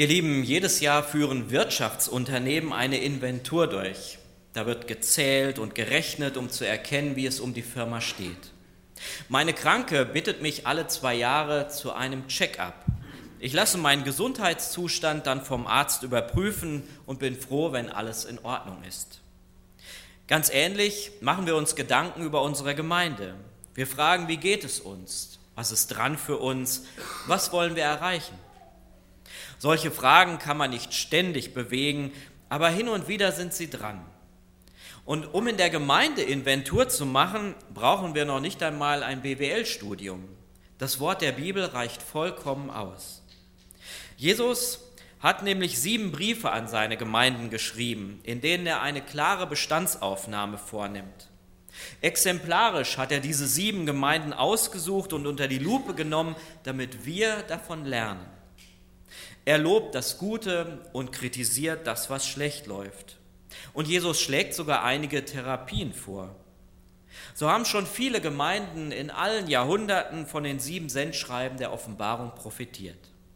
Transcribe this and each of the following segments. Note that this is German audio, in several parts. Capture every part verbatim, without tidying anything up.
Ihr Lieben, jedes Jahr führen Wirtschaftsunternehmen eine Inventur durch. Da wird gezählt und gerechnet, um zu erkennen, wie es um die Firma steht. Meine Kranke bittet mich alle zwei Jahre zu einem Check-up. Ich lasse meinen Gesundheitszustand dann vom Arzt überprüfen und bin froh, wenn alles in Ordnung ist. Ganz ähnlich machen wir uns Gedanken über unsere Gemeinde. Wir fragen, wie geht es uns? Was ist dran für uns? Was wollen wir erreichen? Solche Fragen kann man nicht ständig bewegen, aber hin und wieder sind sie dran. Und um in der Gemeinde Inventur zu machen, brauchen wir noch nicht einmal ein B W L-Studium. Das Wort der Bibel reicht vollkommen aus. Jesus hat nämlich sieben Briefe an seine Gemeinden geschrieben, in denen er eine klare Bestandsaufnahme vornimmt. Exemplarisch hat er diese sieben Gemeinden ausgesucht und unter die Lupe genommen, damit wir davon lernen. Er lobt das Gute und kritisiert das, was schlecht läuft. Und Jesus schlägt sogar einige Therapien vor. So haben schon viele Gemeinden in allen Jahrhunderten von den sieben Sendschreiben der Offenbarung profitiert.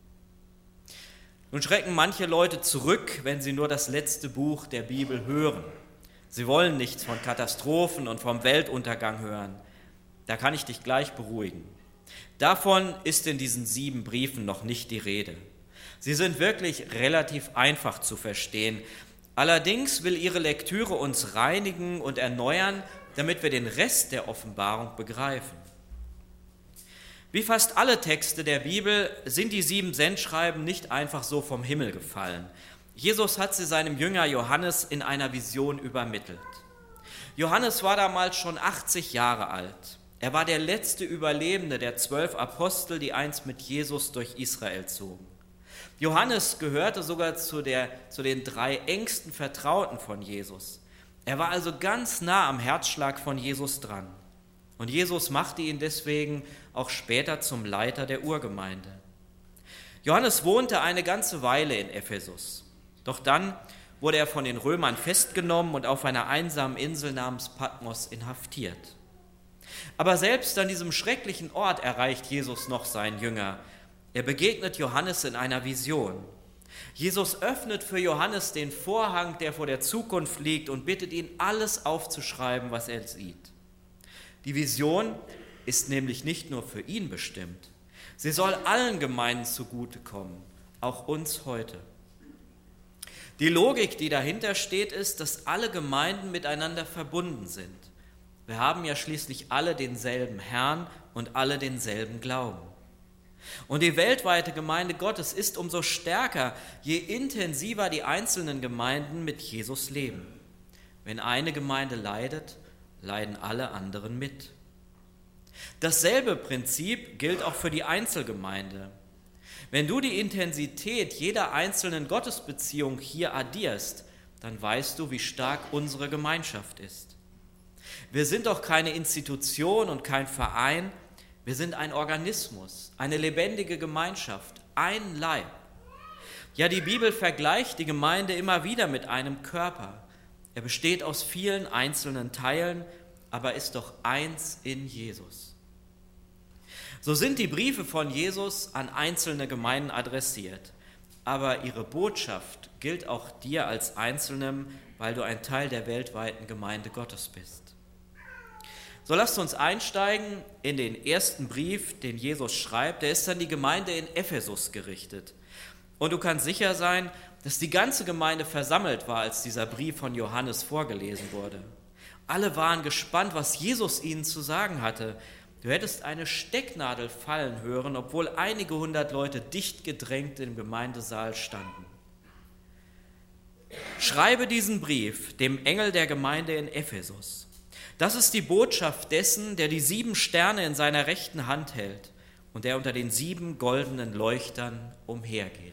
Nun schrecken manche Leute zurück, wenn sie nur das letzte Buch der Bibel hören. Sie wollen nichts von Katastrophen und vom Weltuntergang hören. Da kann ich dich gleich beruhigen. Davon ist in diesen sieben Briefen noch nicht die Rede. Sie sind wirklich relativ einfach zu verstehen. Allerdings will ihre Lektüre uns reinigen und erneuern, damit wir den Rest der Offenbarung begreifen. Wie fast alle Texte der Bibel sind die sieben Sendschreiben nicht einfach so vom Himmel gefallen. Jesus hat sie seinem Jünger Johannes in einer Vision übermittelt. Johannes war damals schon achtzig Jahre alt. Er war der letzte Überlebende der zwölf Apostel, die einst mit Jesus durch Israel zogen. Johannes gehörte sogar zu, der, zu den drei engsten Vertrauten von Jesus. Er war also ganz nah am Herzschlag von Jesus dran. Und Jesus machte ihn deswegen auch später zum Leiter der Urgemeinde. Johannes wohnte eine ganze Weile in Ephesus. Doch dann wurde er von den Römern festgenommen und auf einer einsamen Insel namens Patmos inhaftiert. Aber selbst an diesem schrecklichen Ort erreicht Jesus noch seinen Jünger. Er begegnet Johannes in einer Vision. Jesus öffnet für Johannes den Vorhang, der vor der Zukunft liegt, und bittet ihn, alles aufzuschreiben, was er sieht. Die Vision ist nämlich nicht nur für ihn bestimmt. Sie soll allen Gemeinden zugutekommen, auch uns heute. Die Logik, die dahinter steht, ist, dass alle Gemeinden miteinander verbunden sind. Wir haben ja schließlich alle denselben Herrn und alle denselben Glauben. Und die weltweite Gemeinde Gottes ist umso stärker, je intensiver die einzelnen Gemeinden mit Jesus leben. Wenn eine Gemeinde leidet, leiden alle anderen mit. Dasselbe Prinzip gilt auch für die Einzelgemeinde. Wenn du die Intensität jeder einzelnen Gottesbeziehung hier addierst, dann weißt du, wie stark unsere Gemeinschaft ist. Wir sind doch keine Institution und kein Verein, wir sind ein Organismus, eine lebendige Gemeinschaft, ein Leib. Ja, die Bibel vergleicht die Gemeinde immer wieder mit einem Körper. Er besteht aus vielen einzelnen Teilen, aber ist doch eins in Jesus. So sind die Briefe von Jesus an einzelne Gemeinden adressiert. Aber ihre Botschaft gilt auch dir als Einzelnem, weil du ein Teil der weltweiten Gemeinde Gottes bist. So lasst uns einsteigen in den ersten Brief, den Jesus schreibt. Der ist an die Gemeinde in Ephesus gerichtet. Und du kannst sicher sein, dass die ganze Gemeinde versammelt war, als dieser Brief von Johannes vorgelesen wurde. Alle waren gespannt, was Jesus ihnen zu sagen hatte. Du hättest eine Stecknadel fallen hören, obwohl einige hundert Leute dicht gedrängt im Gemeindesaal standen. Schreibe diesen Brief dem Engel der Gemeinde in Ephesus. Das ist die Botschaft dessen, der die sieben Sterne in seiner rechten Hand hält und der unter den sieben goldenen Leuchtern umhergeht.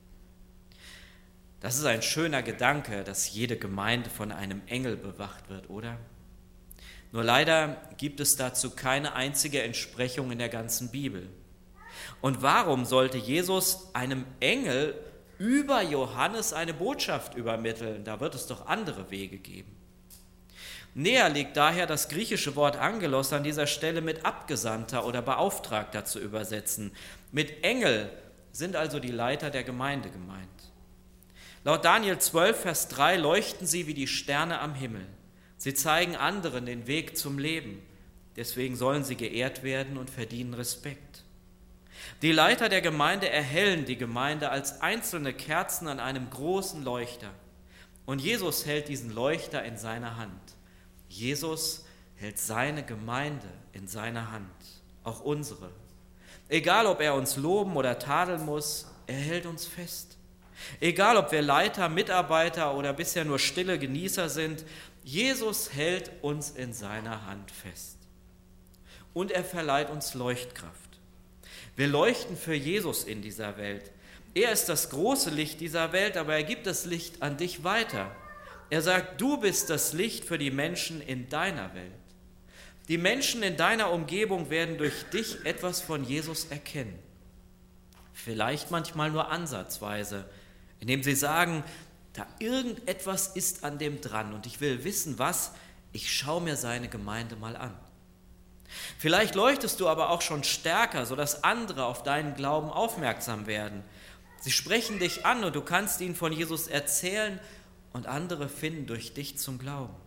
Das ist ein schöner Gedanke, dass jede Gemeinde von einem Engel bewacht wird, oder? Nur leider gibt es dazu keine einzige Entsprechung in der ganzen Bibel. Und warum sollte Jesus einem Engel über Johannes eine Botschaft übermitteln? Da wird es doch andere Wege geben. Näher liegt daher das griechische Wort Angelos an dieser Stelle mit Abgesandter oder Beauftragter zu übersetzen. Mit Engel sind also die Leiter der Gemeinde gemeint. Laut Daniel zwölf, Vers drei leuchten sie wie die Sterne am Himmel. Sie zeigen anderen den Weg zum Leben. Deswegen sollen sie geehrt werden und verdienen Respekt. Die Leiter der Gemeinde erhellen die Gemeinde als einzelne Kerzen an einem großen Leuchter. Und Jesus hält diesen Leuchter in seiner Hand. Jesus hält seine Gemeinde in seiner Hand, auch unsere. Egal, ob er uns loben oder tadeln muss, er hält uns fest. Egal, ob wir Leiter, Mitarbeiter oder bisher nur stille Genießer sind, Jesus hält uns in seiner Hand fest. Und er verleiht uns Leuchtkraft. Wir leuchten für Jesus in dieser Welt. Er ist das große Licht dieser Welt, aber er gibt das Licht an dich weiter. Er sagt, du bist das Licht für die Menschen in deiner Welt. Die Menschen in deiner Umgebung werden durch dich etwas von Jesus erkennen. Vielleicht manchmal nur ansatzweise, indem sie sagen, da irgendetwas ist an dem dran und ich will wissen, was, ich schaue mir seine Gemeinde mal an. Vielleicht leuchtest du aber auch schon stärker, sodass andere auf deinen Glauben aufmerksam werden. Sie sprechen dich an und du kannst ihnen von Jesus erzählen und andere finden durch dich zum Glauben.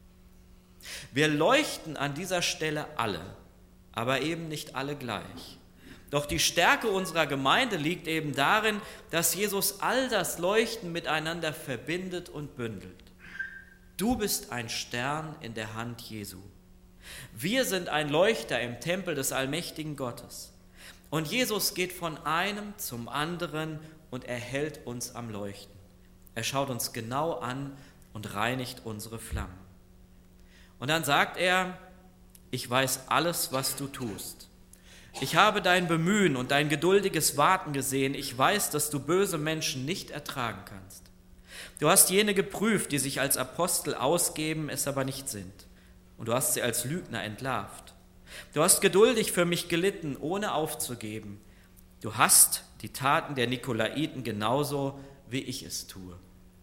Wir leuchten an dieser Stelle alle, aber eben nicht alle gleich. Doch die Stärke unserer Gemeinde liegt eben darin, dass Jesus all das Leuchten miteinander verbindet und bündelt. Du bist ein Stern in der Hand Jesu. Wir sind ein Leuchter im Tempel des allmächtigen Gottes. Und Jesus geht von einem zum anderen und er hält uns am Leuchten. Er schaut uns genau an und reinigt unsere Flammen. Und dann sagt er, ich weiß alles, was du tust. Ich habe dein Bemühen und dein geduldiges Warten gesehen. Ich weiß, dass du böse Menschen nicht ertragen kannst. Du hast jene geprüft, die sich als Apostel ausgeben, es aber nicht sind. Und du hast sie als Lügner entlarvt. Du hast geduldig für mich gelitten, ohne aufzugeben. Du hast die Taten der Nikolaiten genauso, wie ich es tue.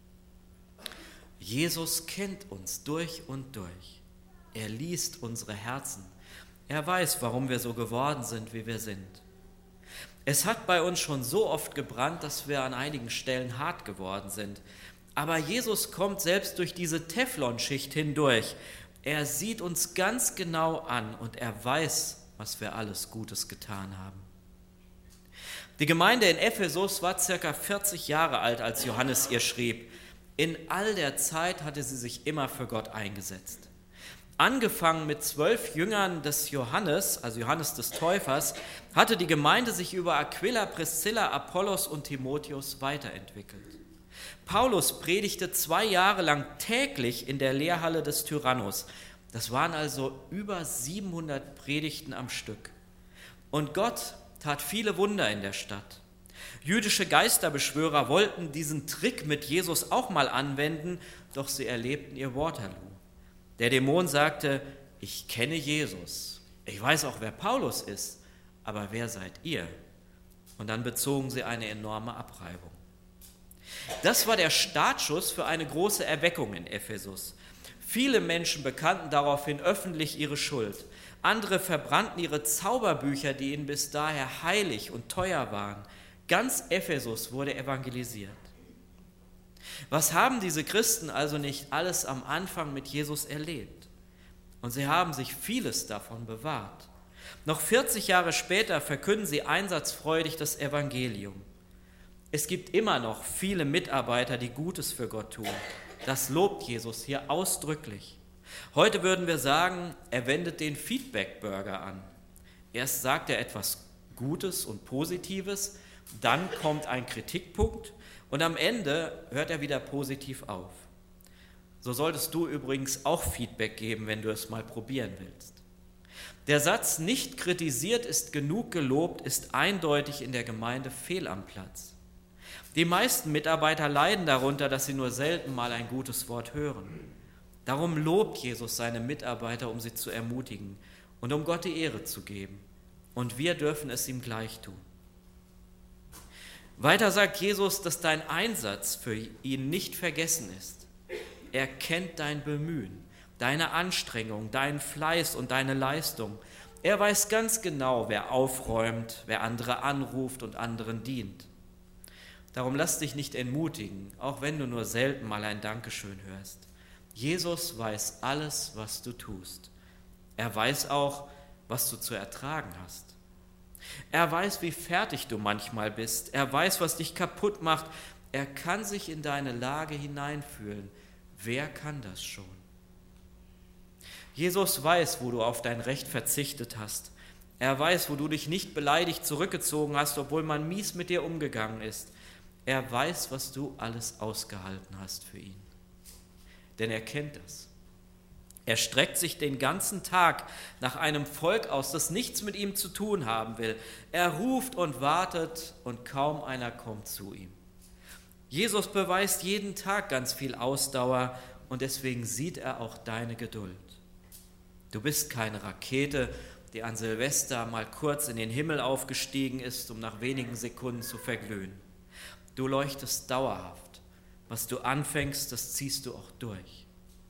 Jesus kennt uns durch und durch. Er liest unsere Herzen. Er weiß, warum wir so geworden sind, wie wir sind. Es hat bei uns schon so oft gebrannt, dass wir an einigen Stellen hart geworden sind. Aber Jesus kommt selbst durch diese Teflonschicht hindurch. Er sieht uns ganz genau an und er weiß, was wir alles Gutes getan haben. Die Gemeinde in Ephesus war circa vierzig Jahre alt, als Johannes ihr schrieb. In all der Zeit hatte sie sich immer für Gott eingesetzt. Angefangen mit zwölf Jüngern des Johannes, also Johannes des Täufers, hatte die Gemeinde sich über Aquila, Priscilla, Apollos und Timotheus weiterentwickelt. Paulus predigte zwei Jahre lang täglich in der Lehrhalle des Tyrannus. Das waren also über siebenhundert Predigten am Stück. Und Gott tat viele Wunder in der Stadt. Jüdische Geisterbeschwörer wollten diesen Trick mit Jesus auch mal anwenden, doch sie erlebten ihr Waterloo. Der Dämon sagte, ich kenne Jesus, ich weiß auch, wer Paulus ist, aber wer seid ihr? Und dann bezogen sie eine enorme Abreibung. Das war der Startschuss für eine große Erweckung in Ephesus. Viele Menschen bekannten daraufhin öffentlich ihre Schuld. Andere verbrannten ihre Zauberbücher, die ihnen bis daher heilig und teuer waren. Ganz Ephesus wurde evangelisiert. Was haben diese Christen also nicht alles am Anfang mit Jesus erlebt? Und sie haben sich vieles davon bewahrt. Noch vierzig Jahre später verkünden sie einsatzfreudig das Evangelium. Es gibt immer noch viele Mitarbeiter, die Gutes für Gott tun. Das lobt Jesus hier ausdrücklich. Heute würden wir sagen, er wendet den Feedback-Burger an. Erst sagt er etwas Gutes und Positives, dann kommt ein Kritikpunkt und am Ende hört er wieder positiv auf. So solltest du übrigens auch Feedback geben, wenn du es mal probieren willst. Der Satz, nicht kritisiert ist genug gelobt, ist eindeutig in der Gemeinde fehl am Platz. Die meisten Mitarbeiter leiden darunter, dass sie nur selten mal ein gutes Wort hören. Darum lobt Jesus seine Mitarbeiter, um sie zu ermutigen und um Gott die Ehre zu geben. Und wir dürfen es ihm gleich tun. Weiter sagt Jesus, dass dein Einsatz für ihn nicht vergessen ist. Er kennt dein Bemühen, deine Anstrengung, deinen Fleiß und deine Leistung. Er weiß ganz genau, wer aufräumt, wer andere anruft und anderen dient. Darum lass dich nicht entmutigen, auch wenn du nur selten mal ein Dankeschön hörst. Jesus weiß alles, was du tust. Er weiß auch, was du zu ertragen hast. Er weiß, wie fertig du manchmal bist. Er weiß, was dich kaputt macht. Er kann sich in deine Lage hineinfühlen. Wer kann das schon? Jesus weiß, wo du auf dein Recht verzichtet hast. Er weiß, wo du dich nicht beleidigt zurückgezogen hast, obwohl man mies mit dir umgegangen ist. Er weiß, was du alles ausgehalten hast für ihn. Denn er kennt das. Er streckt sich den ganzen Tag nach einem Volk aus, das nichts mit ihm zu tun haben will. Er ruft und wartet und kaum einer kommt zu ihm. Jesus beweist jeden Tag ganz viel Ausdauer und deswegen sieht er auch deine Geduld. Du bist keine Rakete, die an Silvester mal kurz in den Himmel aufgestiegen ist, um nach wenigen Sekunden zu verglühen. Du leuchtest dauerhaft. Was du anfängst, das ziehst du auch durch.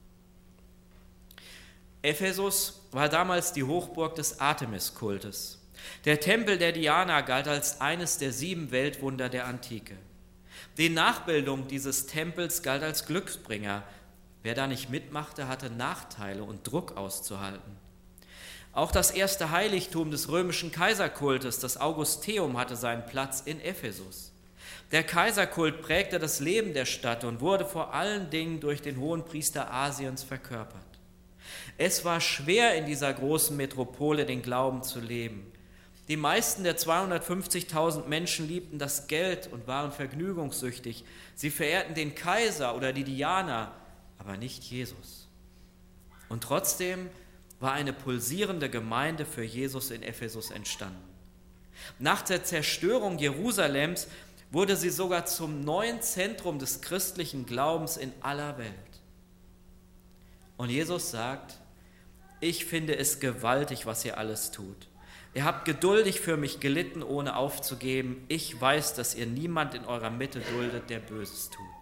Ephesus war damals die Hochburg des Artemis-Kultes. Der Tempel der Diana galt als eines der sieben Weltwunder der Antike. Die Nachbildung dieses Tempels galt als Glücksbringer. Wer da nicht mitmachte, hatte Nachteile und Druck auszuhalten. Auch das erste Heiligtum des römischen Kaiserkultes, das Augusteum, hatte seinen Platz in Ephesus. Der Kaiserkult prägte das Leben der Stadt und wurde vor allen Dingen durch den Hohenpriester Asiens verkörpert. Es war schwer, in dieser großen Metropole den Glauben zu leben. Die meisten der zweihundertfünfzigtausend Menschen liebten das Geld und waren vergnügungssüchtig. Sie verehrten den Kaiser oder die Diana, aber nicht Jesus. Und trotzdem war eine pulsierende Gemeinde für Jesus in Ephesus entstanden. Nach der Zerstörung Jerusalems wurde sie sogar zum neuen Zentrum des christlichen Glaubens in aller Welt. Und Jesus sagt: Ich finde es gewaltig, was ihr alles tut. Ihr habt geduldig für mich gelitten, ohne aufzugeben. Ich weiß, dass ihr niemand in eurer Mitte duldet, der Böses tut.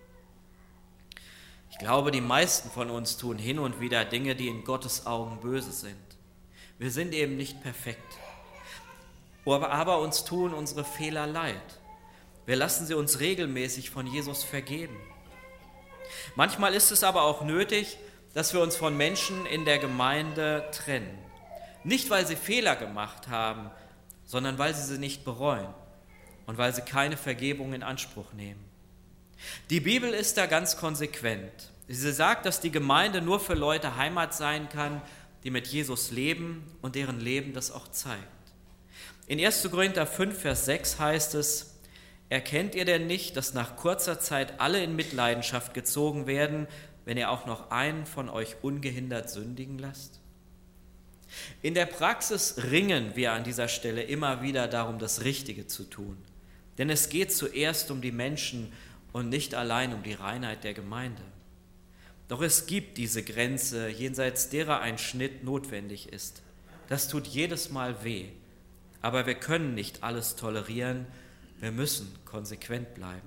Ich glaube, die meisten von uns tun hin und wieder Dinge, die in Gottes Augen böse sind. Wir sind eben nicht perfekt. Aber, aber uns tun unsere Fehler leid. Wir lassen sie uns regelmäßig von Jesus vergeben. Manchmal ist es aber auch nötig, dass wir uns von Menschen in der Gemeinde trennen. Nicht, weil sie Fehler gemacht haben, sondern weil sie sie nicht bereuen und weil sie keine Vergebung in Anspruch nehmen. Die Bibel ist da ganz konsequent. Sie sagt, dass die Gemeinde nur für Leute Heimat sein kann, die mit Jesus leben und deren Leben das auch zeigt. In erster Korinther fünf, Vers sechs heißt es: Erkennt ihr denn nicht, dass nach kurzer Zeit alle in Mitleidenschaft gezogen werden, wenn ihr auch noch einen von euch ungehindert sündigen lasst? In der Praxis ringen wir an dieser Stelle immer wieder darum, das Richtige zu tun. Denn es geht zuerst um die Menschen und nicht allein um die Reinheit der Gemeinde. Doch es gibt diese Grenze, jenseits derer ein Schnitt notwendig ist. Das tut jedes Mal weh. Aber wir können nicht alles tolerieren, wir müssen konsequent bleiben.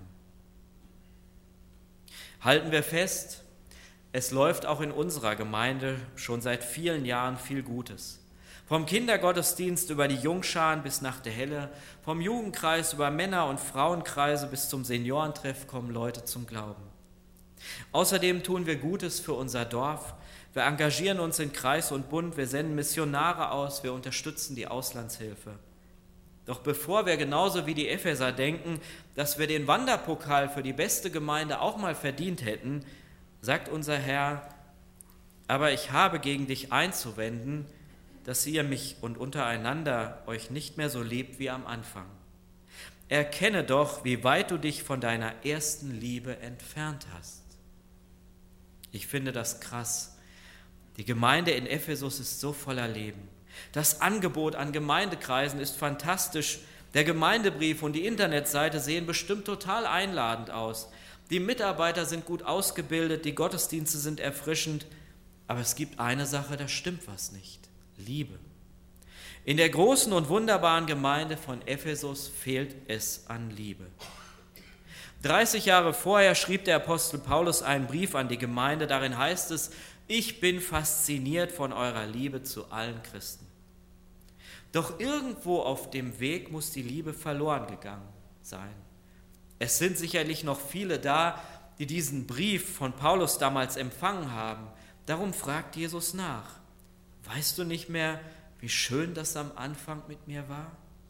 Halten wir fest, es läuft auch in unserer Gemeinde schon seit vielen Jahren viel Gutes. Vom Kindergottesdienst über die Jungscharen bis nach der Helle, vom Jugendkreis über Männer- und Frauenkreise bis zum Seniorentreff kommen Leute zum Glauben. Außerdem tun wir Gutes für unser Dorf. Wir engagieren uns in Kreis und Bund, wir senden Missionare aus, wir unterstützen die Auslandshilfe. Doch bevor wir genauso wie die Epheser denken, dass wir den Wanderpokal für die beste Gemeinde auch mal verdient hätten, sagt unser Herr: Aber ich habe gegen dich einzuwenden, dass ihr mich und untereinander euch nicht mehr so liebt wie am Anfang. Erkenne doch, wie weit du dich von deiner ersten Liebe entfernt hast. Ich finde das krass. Die Gemeinde in Ephesus ist so voller Leben. Das Angebot an Gemeindekreisen ist fantastisch. Der Gemeindebrief und die Internetseite sehen bestimmt total einladend aus. Die Mitarbeiter sind gut ausgebildet, die Gottesdienste sind erfrischend. Aber es gibt eine Sache, da stimmt was nicht: Liebe. In der großen und wunderbaren Gemeinde von Ephesus fehlt es an Liebe. dreißig Jahre vorher schrieb der Apostel Paulus einen Brief an die Gemeinde. Darin heißt es: Ich bin fasziniert von eurer Liebe zu allen Christen. Doch irgendwo auf dem Weg muss die Liebe verloren gegangen sein. Es sind sicherlich noch viele da, die diesen Brief von Paulus damals empfangen haben. Darum fragt Jesus nach: Weißt du nicht mehr, wie schön das am Anfang mit mir war?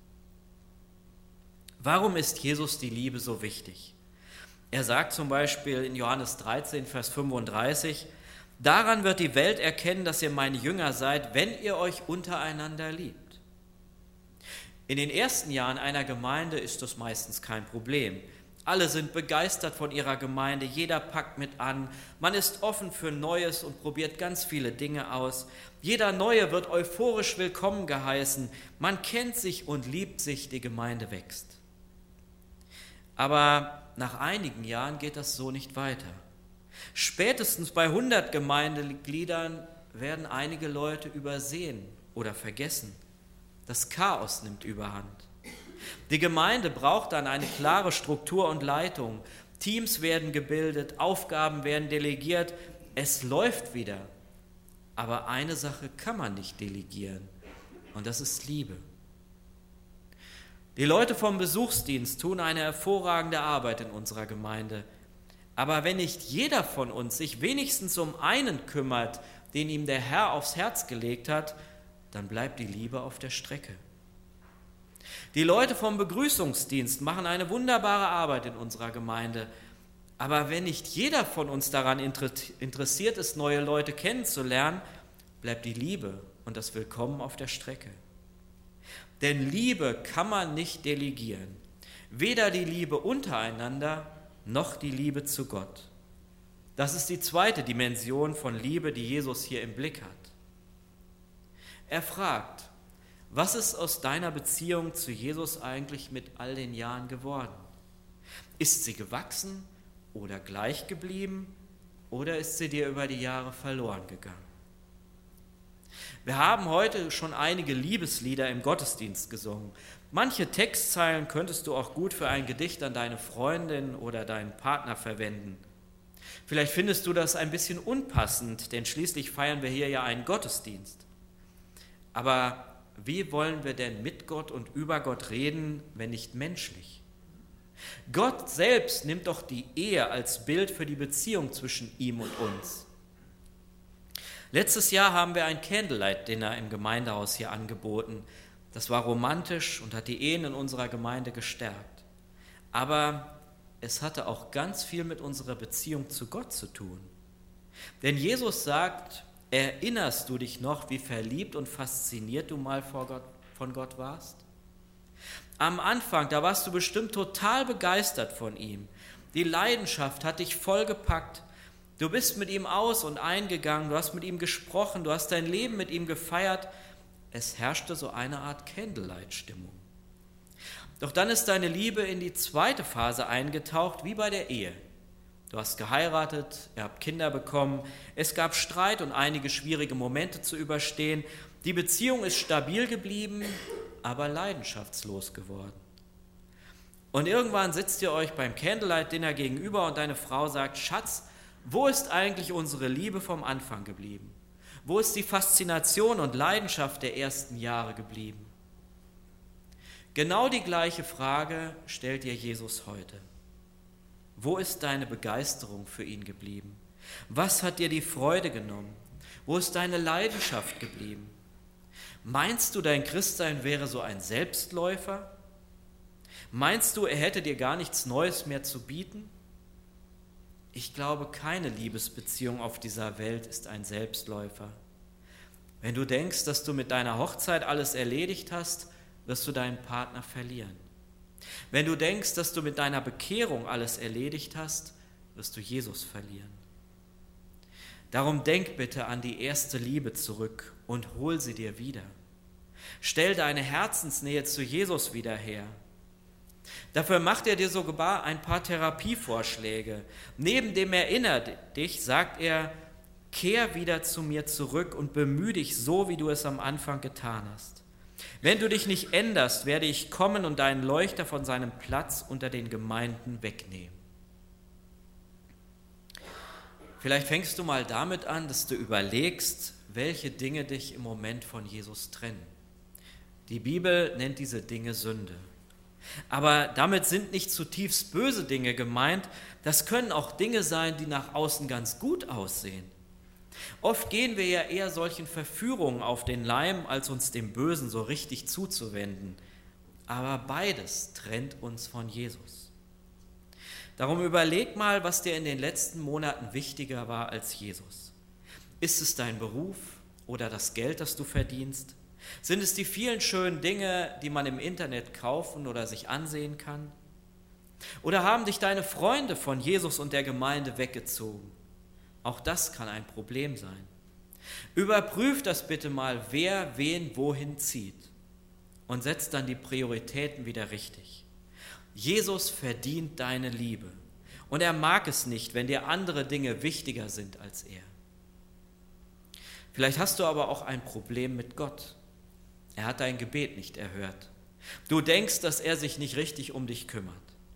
Warum ist Jesus die Liebe so wichtig? Er sagt zum Beispiel in Johannes dreizehn, Vers fünfunddreißig, daran wird die Welt erkennen, dass ihr meine Jünger seid, wenn ihr euch untereinander liebt. In den ersten Jahren einer Gemeinde ist das meistens kein Problem. Alle sind begeistert von ihrer Gemeinde, jeder packt mit an, man ist offen für Neues und probiert ganz viele Dinge aus. Jeder Neue wird euphorisch willkommen geheißen, man kennt sich und liebt sich, die Gemeinde wächst. Aber nach einigen Jahren geht das so nicht weiter. Spätestens bei hundert Gemeindegliedern werden einige Leute übersehen oder vergessen. Das Chaos nimmt überhand. Die Gemeinde braucht dann eine klare Struktur und Leitung. Teams werden gebildet, Aufgaben werden delegiert. Es läuft wieder. Aber eine Sache kann man nicht delegieren, und das ist Liebe. Die Leute vom Besuchsdienst tun eine hervorragende Arbeit in unserer Gemeinde. Aber wenn nicht jeder von uns sich wenigstens um einen kümmert, den ihm der Herr aufs Herz gelegt hat, dann bleibt die Liebe auf der Strecke. Die Leute vom Begrüßungsdienst machen eine wunderbare Arbeit in unserer Gemeinde. Aber wenn nicht jeder von uns daran interessiert ist, neue Leute kennenzulernen, bleibt die Liebe und das Willkommen auf der Strecke. Denn Liebe kann man nicht delegieren. Weder die Liebe untereinander noch die Liebe zu Gott. Das ist die zweite Dimension von Liebe, die Jesus hier im Blick hat. Er fragt: Was ist aus deiner Beziehung zu Jesus eigentlich mit all den Jahren geworden? Ist sie gewachsen oder gleich geblieben oder ist sie dir über die Jahre verloren gegangen? Wir haben heute schon einige Liebeslieder im Gottesdienst gesungen. Manche Textzeilen könntest du auch gut für ein Gedicht an deine Freundin oder deinen Partner verwenden. Vielleicht findest du das ein bisschen unpassend, denn schließlich feiern wir hier ja einen Gottesdienst. Aber wie wollen wir denn mit Gott und über Gott reden, wenn nicht menschlich? Gott selbst nimmt doch die Ehe als Bild für die Beziehung zwischen ihm und uns. Letztes Jahr haben wir ein Candlelight-Dinner im Gemeindehaus hier angeboten. Das war romantisch und hat die Ehen in unserer Gemeinde gestärkt. Aber es hatte auch ganz viel mit unserer Beziehung zu Gott zu tun. Denn Jesus sagt: Erinnerst du dich noch, wie verliebt und fasziniert du mal vor Gott, von Gott warst? Am Anfang, da warst du bestimmt total begeistert von ihm. Die Leidenschaft hat dich voll gepackt. Du bist mit ihm aus und eingegangen, du hast mit ihm gesprochen, du hast dein Leben mit ihm gefeiert. Es herrschte so eine Art Candlelight-Stimmung. Doch dann ist deine Liebe in die zweite Phase eingetaucht, wie bei der Ehe. Du hast geheiratet, ihr habt Kinder bekommen, es gab Streit und einige schwierige Momente zu überstehen. Die Beziehung ist stabil geblieben, aber leidenschaftslos geworden. Und irgendwann sitzt ihr euch beim Candlelight-Dinner gegenüber und deine Frau sagt: Schatz, wo ist eigentlich unsere Liebe vom Anfang geblieben? Wo ist die Faszination und Leidenschaft der ersten Jahre geblieben? Genau die gleiche Frage stellt dir Jesus heute. Wo ist deine Begeisterung für ihn geblieben? Was hat dir die Freude genommen? Wo ist deine Leidenschaft geblieben? Meinst du, dein Christsein wäre so ein Selbstläufer? Meinst du, er hätte dir gar nichts Neues mehr zu bieten? Ich glaube, keine Liebesbeziehung auf dieser Welt ist ein Selbstläufer. Wenn du denkst, dass du mit deiner Hochzeit alles erledigt hast, wirst du deinen Partner verlieren. Wenn du denkst, dass du mit deiner Bekehrung alles erledigt hast, wirst du Jesus verlieren. Darum denk bitte an die erste Liebe zurück und hol sie dir wieder. Stell deine Herzensnähe zu Jesus wieder her. Dafür macht er dir sogar ein paar Therapievorschläge. Neben dem Erinner dich sagt er: Kehr wieder zu mir zurück und bemühe dich so, wie du es am Anfang getan hast. Wenn du dich nicht änderst, werde ich kommen und deinen Leuchter von seinem Platz unter den Gemeinden wegnehmen. Vielleicht fängst du mal damit an, dass du überlegst, welche Dinge dich im Moment von Jesus trennen. Die Bibel nennt diese Dinge Sünde. Aber damit sind nicht zutiefst böse Dinge gemeint, das können auch Dinge sein, die nach außen ganz gut aussehen. Oft gehen wir ja eher solchen Verführungen auf den Leim, als uns dem Bösen so richtig zuzuwenden. Aber beides trennt uns von Jesus. Darum überleg mal, was dir in den letzten Monaten wichtiger war als Jesus. Ist es dein Beruf oder das Geld, das du verdienst? Sind es die vielen schönen Dinge, die man im Internet kaufen oder sich ansehen kann? Oder haben dich deine Freunde von Jesus und der Gemeinde weggezogen? Auch das kann ein Problem sein. Überprüf das bitte mal, wer wen wohin zieht und setz dann die Prioritäten wieder richtig. Jesus verdient deine Liebe und er mag es nicht, wenn dir andere Dinge wichtiger sind als er. Vielleicht hast du aber auch ein Problem mit Gott. Er hat dein Gebet nicht erhört. Du denkst, dass er sich nicht richtig um dich kümmert.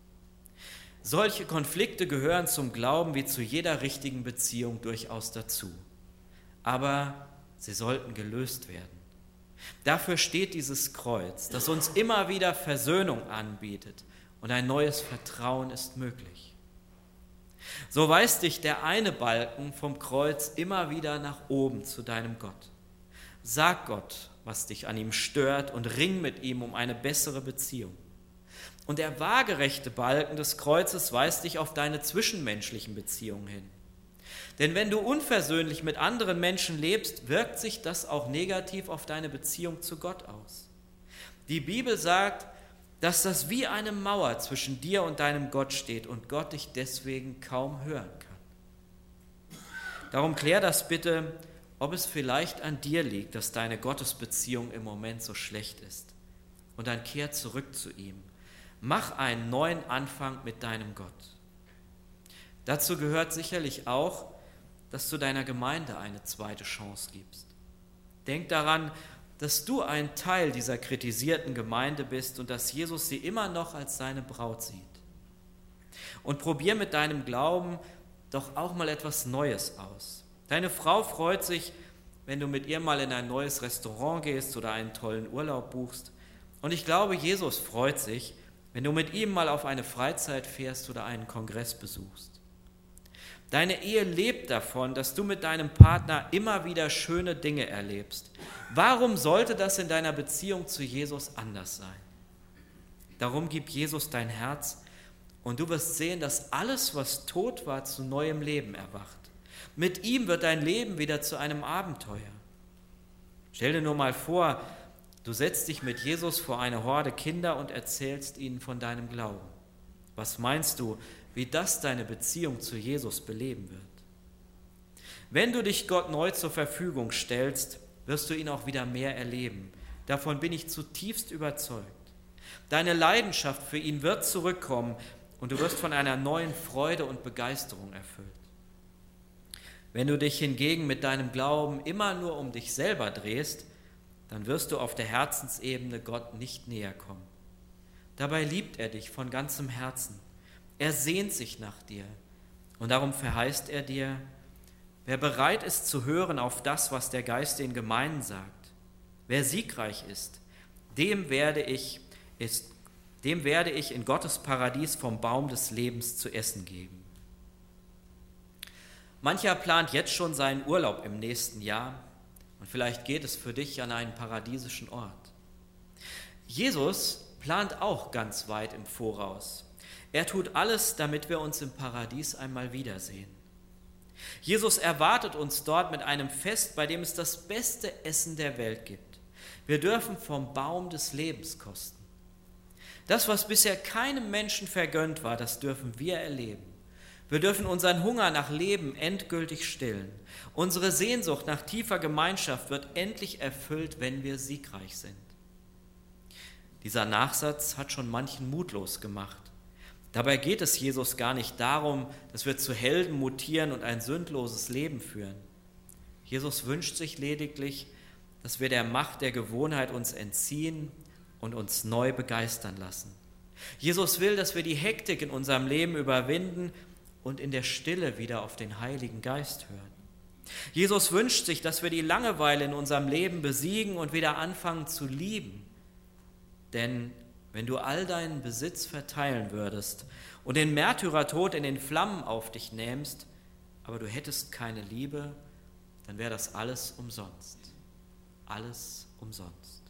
Solche Konflikte gehören zum Glauben wie zu jeder richtigen Beziehung durchaus dazu. Aber sie sollten gelöst werden. Dafür steht dieses Kreuz, das uns immer wieder Versöhnung anbietet und ein neues Vertrauen ist möglich. So weist dich der eine Balken vom Kreuz immer wieder nach oben zu deinem Gott. Sag Gott, was dich an ihm stört und ring mit ihm um eine bessere Beziehung. Und der waagerechte Balken des Kreuzes weist dich auf deine zwischenmenschlichen Beziehungen hin. Denn wenn du unversöhnlich mit anderen Menschen lebst, wirkt sich das auch negativ auf deine Beziehung zu Gott aus. Die Bibel sagt, dass das wie eine Mauer zwischen dir und deinem Gott steht und Gott dich deswegen kaum hören kann. Darum klär das bitte, ob es vielleicht an dir liegt, dass deine Gottesbeziehung im Moment so schlecht ist. Und dann kehr zurück zu ihm. Mach einen neuen Anfang mit deinem Gott. Dazu gehört sicherlich auch, dass du deiner Gemeinde eine zweite Chance gibst. Denk daran, dass du ein Teil dieser kritisierten Gemeinde bist und dass Jesus sie immer noch als seine Braut sieht. Und probier mit deinem Glauben doch auch mal etwas Neues aus. Deine Frau freut sich, wenn du mit ihr mal in ein neues Restaurant gehst oder einen tollen Urlaub buchst. Und ich glaube, Jesus freut sich, wenn du mit ihm mal auf eine Freizeit fährst oder einen Kongress besuchst. Deine Ehe lebt davon, dass du mit deinem Partner immer wieder schöne Dinge erlebst. Warum sollte das in deiner Beziehung zu Jesus anders sein? Darum gib Jesus dein Herz und du wirst sehen, dass alles, was tot war, zu neuem Leben erwacht. Mit ihm wird dein Leben wieder zu einem Abenteuer. Stell dir nur mal vor, du setzt dich mit Jesus vor eine Horde Kinder und erzählst ihnen von deinem Glauben. Was meinst du, wie das deine Beziehung zu Jesus beleben wird? Wenn du dich Gott neu zur Verfügung stellst, wirst du ihn auch wieder mehr erleben. Davon bin ich zutiefst überzeugt. Deine Leidenschaft für ihn wird zurückkommen und du wirst von einer neuen Freude und Begeisterung erfüllt. Wenn du dich hingegen mit deinem Glauben immer nur um dich selber drehst, dann wirst du auf der Herzensebene Gott nicht näher kommen. Dabei liebt er dich von ganzem Herzen. Er sehnt sich nach dir und darum verheißt er dir, wer bereit ist zu hören auf das, was der Geist den Gemeinden sagt, wer siegreich ist, dem werde ich, ist, dem werde ich in Gottes Paradies vom Baum des Lebens zu essen geben. Mancher plant jetzt schon seinen Urlaub im nächsten Jahr und vielleicht geht es für dich an einen paradiesischen Ort. Jesus plant auch ganz weit im Voraus. Er tut alles, damit wir uns im Paradies einmal wiedersehen. Jesus erwartet uns dort mit einem Fest, bei dem es das beste Essen der Welt gibt. Wir dürfen vom Baum des Lebens kosten. Das, was bisher keinem Menschen vergönnt war, das dürfen wir erleben. Wir dürfen unseren Hunger nach Leben endgültig stillen. Unsere Sehnsucht nach tiefer Gemeinschaft wird endlich erfüllt, wenn wir siegreich sind. Dieser Nachsatz hat schon manchen mutlos gemacht. Dabei geht es Jesus gar nicht darum, dass wir zu Helden mutieren und ein sündloses Leben führen. Jesus wünscht sich lediglich, dass wir der Macht der Gewohnheit uns entziehen und uns neu begeistern lassen. Jesus will, dass wir die Hektik in unserem Leben überwinden und in der Stille wieder auf den Heiligen Geist hören. Jesus wünscht sich, dass wir die Langeweile in unserem Leben besiegen und wieder anfangen zu lieben. Denn wenn du all deinen Besitz verteilen würdest und den Märtyrertod in den Flammen auf dich nähmst, aber du hättest keine Liebe, dann wäre das alles umsonst. Alles umsonst.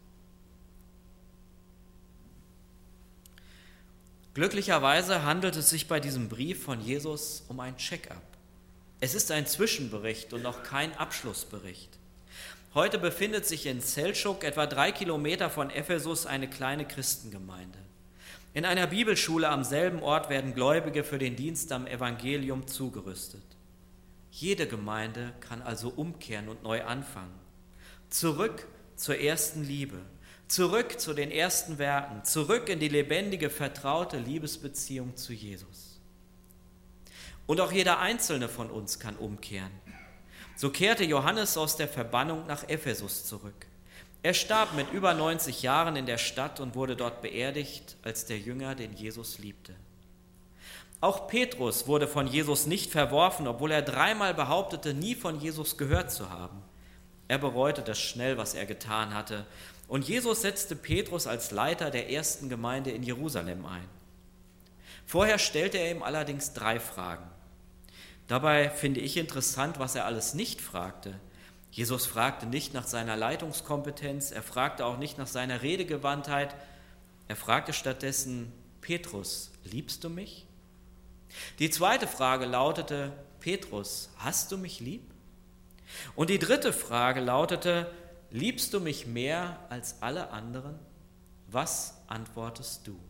Glücklicherweise handelt es sich bei diesem Brief von Jesus um ein Check-up. Es ist ein Zwischenbericht und noch kein Abschlussbericht. Heute befindet sich in Selçuk, etwa drei Kilometer von Ephesus, eine kleine Christengemeinde. In einer Bibelschule am selben Ort werden Gläubige für den Dienst am Evangelium zugerüstet. Jede Gemeinde kann also umkehren und neu anfangen. Zurück zur ersten Liebe, zurück zu den ersten Werken, zurück in die lebendige, vertraute Liebesbeziehung zu Jesus. Und auch jeder Einzelne von uns kann umkehren. So kehrte Johannes aus der Verbannung nach Ephesus zurück. Er starb mit über neunzig Jahren in der Stadt und wurde dort beerdigt als der Jünger, den Jesus liebte. Auch Petrus wurde von Jesus nicht verworfen, obwohl er dreimal behauptete, nie von Jesus gehört zu haben. Er bereute das schnell, was er getan hatte, und Jesus setzte Petrus als Leiter der ersten Gemeinde in Jerusalem ein. Vorher stellte er ihm allerdings drei Fragen. Dabei finde ich interessant, was er alles nicht fragte. Jesus fragte nicht nach seiner Leitungskompetenz, er fragte auch nicht nach seiner Redegewandtheit. Er fragte stattdessen: Petrus, liebst du mich? Die zweite Frage lautete: Petrus, hast du mich lieb? Und die dritte Frage lautete: Liebst du mich mehr als alle anderen? Was antwortest du?